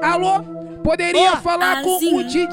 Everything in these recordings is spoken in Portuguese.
Alô? Poderia falar com o DJ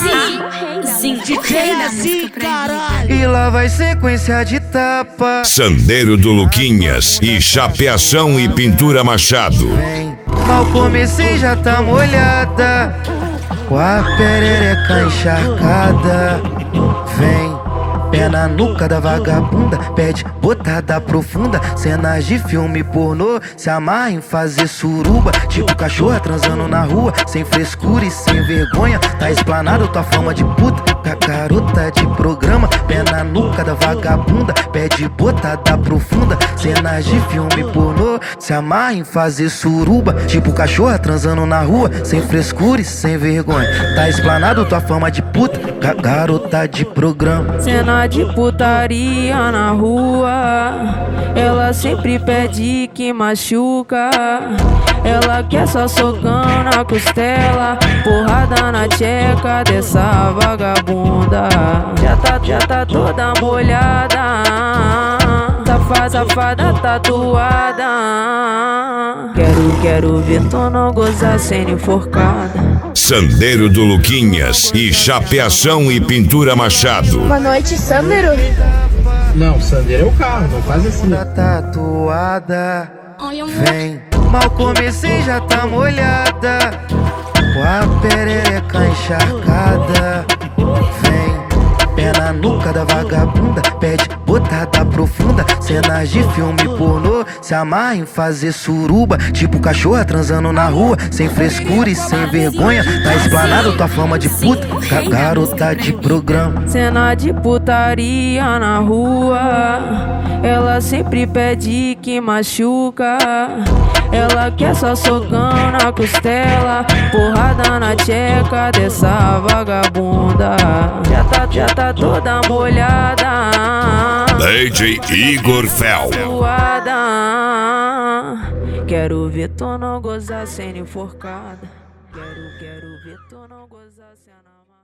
DJ assim, caralho. E lá vai sequência de tapa. Sandeiro do Luquinhas e chapeação e pintura Machado. Vem, mal comecei já tá molhada, com a perereca encharcada. Vem, pé na nuca da vagabunda, pede botada profunda. Cenas de filme pornô, se amarra em fazer suruba. Tipo cachorra transando na rua, sem frescura e sem vergonha. Tá explanado tua fama de puta, garota de programa. Pé na nuca da vagabunda, pede botada profunda. Cenas de filme pornô, se amarra em fazer suruba. Tipo cachorra transando na rua, sem frescura e sem vergonha. Tá explanado tua fama de puta, garota de programa. Cena de putaria na rua, ela sempre pede que machuca. Ela quer só socão na costela, porrada na tcheca dessa vagabunda. Já tá toda molhada, safada tatuada. Quero ver tu não gozar sendo enforcada. Sandeiro do Luquinhas e chapeação e pintura Machado. Boa noite, Sandero. Não, Sandeiro é o carro, não faz assim. Tá tatuada. Vem, mal comecei já tá molhada, com a perereca encharcada. Vem, pé na nuca da vagabunda, pede botada profunda. Cenas de filme pornô, se amarra em fazer suruba. Tipo cachorra transando na rua, sem frescura e sem vergonha. Tá explanado tua fama de puta, garota de programa. Cena de putaria na rua, ela sempre pede que machuca. Ela quer só socão na costela, porrada na tcheca dessa vagabunda. Já tá toda molhada, DJ Igor Fel. Quero ver tu não gozar sendo enforcada. Quero ver tu não gozar sendo